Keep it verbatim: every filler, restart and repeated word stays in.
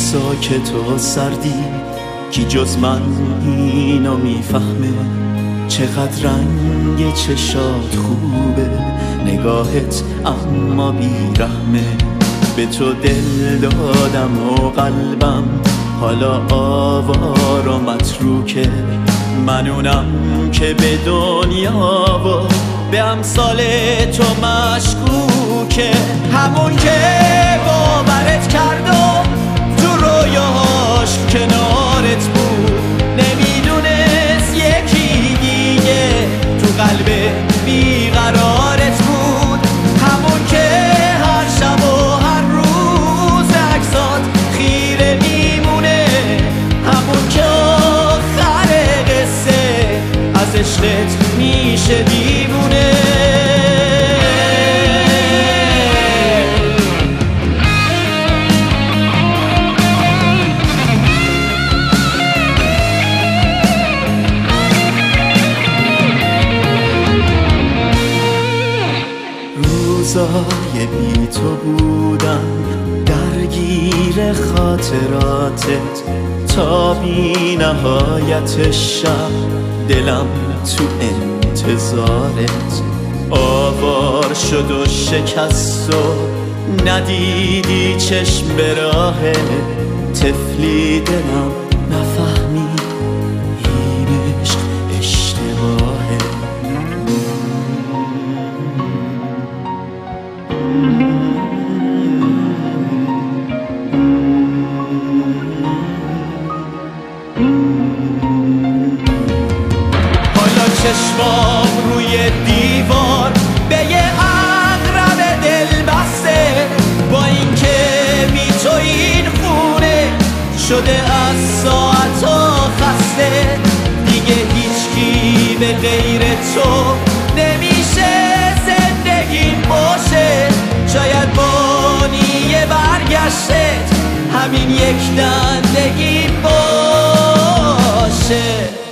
ساکت و سردی کی جز من اینو میفهمه؟ چقدر رنگ چشات خوبه، نگاهت اما بیرحمه. به تو دل دادم و قلبم حالا آوار و متروکه. من اونم که به دنیا و به امثال تو مشکوکه. همون که باورت کرد و تو رویاش کنارت بود، نمیدونست یکی دیگه تو قلب بیقرارت بود. همون که هر شب و هر روز عکسات خیره میمونه، همون که آخر قصه از عشقت میشه دیوونه. روزای بی تو بودم درگیر خاطراتت تا بی نهایت شب، دلم تو انتظارت آوار شد و شکست و ندیدی چشم به راه. طفلی دلم نفهمی این عشق اشتباهه. حالا چشمام روی دیوار به یه عقرب دل بسته، با اینکه بی تو این خونه شده از ساعتا خسته. دیگه هیچکی به غیر تو نمیشه زندگیم باشه. شاید بانی برگشتت همین یک دندگی باشه.